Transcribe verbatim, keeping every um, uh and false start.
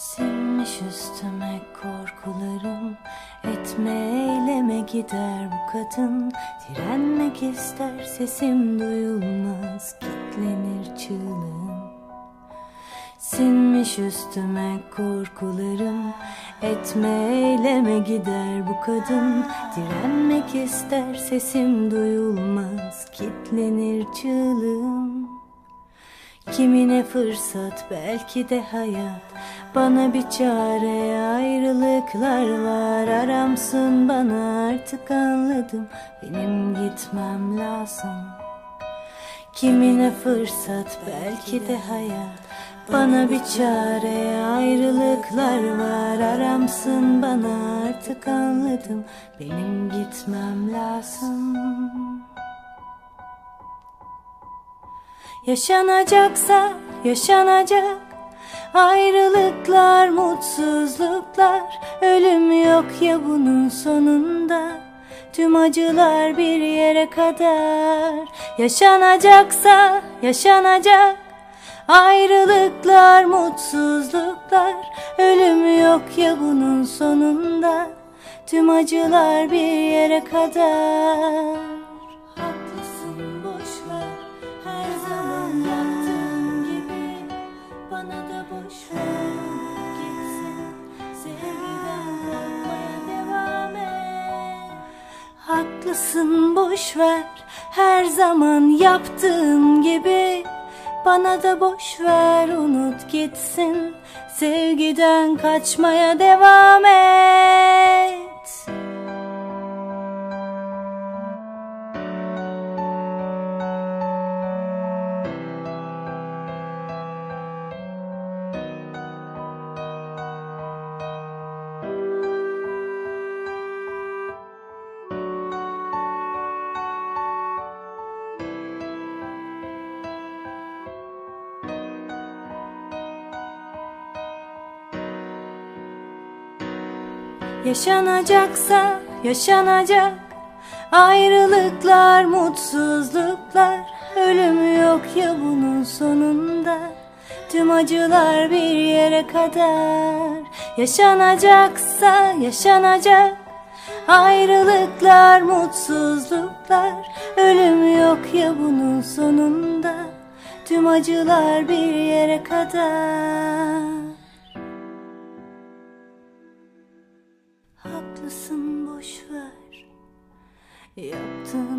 Sinmiş üstüme korkularım, etme eyleme gider bu kadın. Direnmek ister sesim duyulmaz, kitlenir çığlığım. Sinmiş üstüme korkularım, etme eyleme gider bu kadın. Direnmek ister sesim duyulmaz, kitlenir çığlığım. Kimine fırsat, belki de hayat, bana bir çare, ayrılıklar var. Aramsın bana, artık anladım, benim gitmem lazım. Kimine fırsat, belki de hayat, bana bir çare, ayrılıklar var. Aramsın bana, artık anladım, benim gitmem lazım. Yaşanacaksa yaşanacak, ayrılıklar, mutsuzluklar. Ölüm yok ya bunun sonunda, tüm acılar bir yere kadar. Yaşanacaksa yaşanacak, ayrılıklar, mutsuzluklar. Ölüm yok ya bunun sonunda, tüm acılar bir yere kadar. Haklısın, boş ver, her zaman yaptığın gibi. Bana da boş ver, gitsin, sevgiden korkmaya devam et. Haklısın, boş ver, her zaman yaptığın gibi. Bana da boş ver, unut gitsin, sevgiden kaçmaya devam et. Yaşanacaksa yaşanacak, ayrılıklar, mutsuzluklar. Ölüm yok ya bunun sonunda, tüm acılar bir yere kadar. Yaşanacaksa yaşanacak, ayrılıklar, mutsuzluklar. Ölüm yok ya bunun sonunda, tüm acılar bir yere kadar. Haklısın, boş ver, yaptığın